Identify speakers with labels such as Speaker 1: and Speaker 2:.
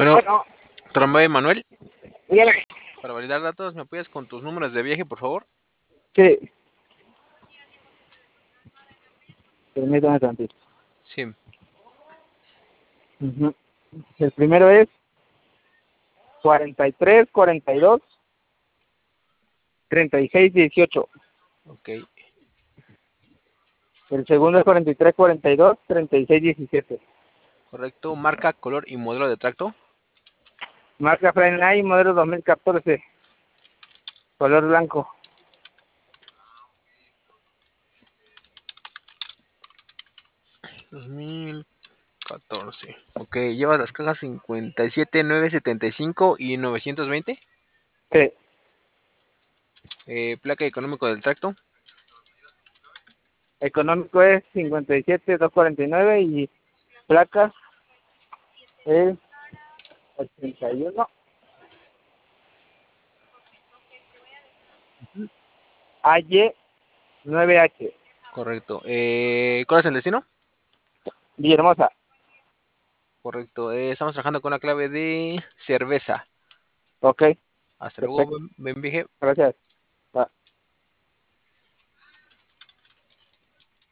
Speaker 1: Bueno,
Speaker 2: Bueno,
Speaker 1: Tramvay Manuel,
Speaker 2: dígame.
Speaker 1: para validar datos, ¿me apoyas con tus números de viaje, por favor?
Speaker 2: Sí, permítame tantito.
Speaker 1: Sí.
Speaker 2: Ujú. El primero es 43, 42, 36, 18.
Speaker 1: Ok,
Speaker 2: El segundo es 43, 42, 36, 17.
Speaker 1: correcto. Marca, color y modelo de tracto.
Speaker 2: Marca Freightliner, modelo 2014, color blanco.
Speaker 1: 2014. Ok, llevas las cajas 57, 975 y 920.
Speaker 2: Sí.
Speaker 1: Placa económico del tracto.
Speaker 2: Económico es 57, 249 y placa es 81 AY 9H.
Speaker 1: Correcto. ¿Cuál es el destino?
Speaker 2: Villahermosa.
Speaker 1: Correcto. Estamos trabajando con la clave de cerveza.
Speaker 2: Ok,
Speaker 1: Hasta luego,
Speaker 2: perfecto.
Speaker 1: buen viaje.
Speaker 2: Gracias.